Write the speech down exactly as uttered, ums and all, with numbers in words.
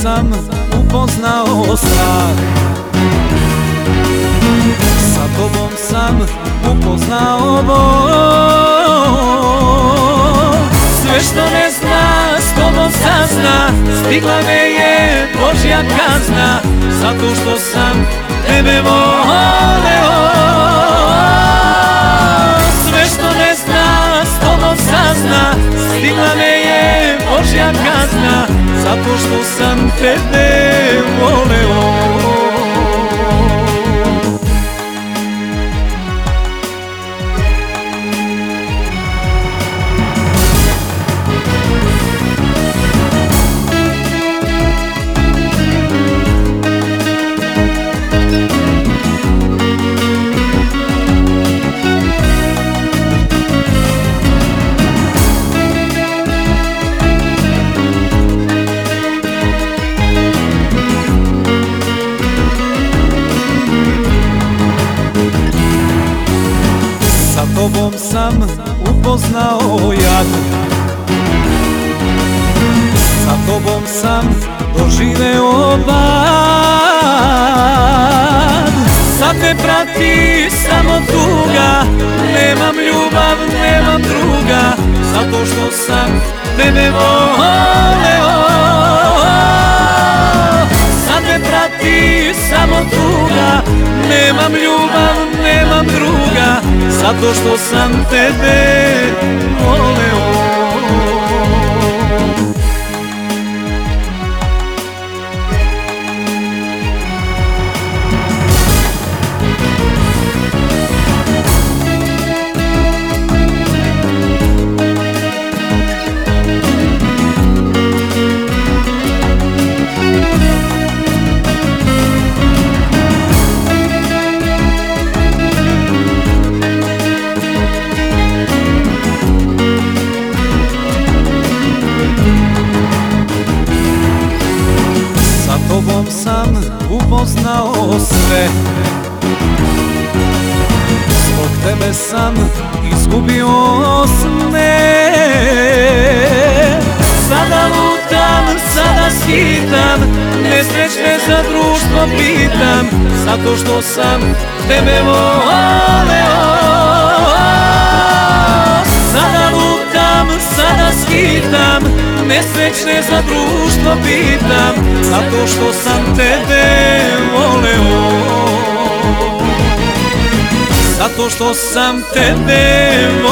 sam upoznao stvar, sa tobom sam upoznao bol. Sve što ne zna, s tobom sazna, stigla me je Božja kazna, zato što sam tebe voleo. Sve što ne zna, s tobom sazna, stigla me je Božja kazna, zato što sam tebe voleo. Sa tobom sam upoznao jad, sa tobom sam doživeo bad. Sad me prati samo tuga, nemam ljubav, nemam druga, zato što sam tebe voleo. Sad me prati samo tuga, nemam ljubav, nemam druga, zato što sam tebe voleo. Sa tobom sam upoznao sve, zbog tebe sam izgubio sne. Sada lutam, sada skitam, nesrećne za društvo pitam, zato što sam tebe voleo. Sada lutam, sada skitam, nesrećne za društvo pitam, zato što sam tebe voleo. Zato što sam tebe voleo.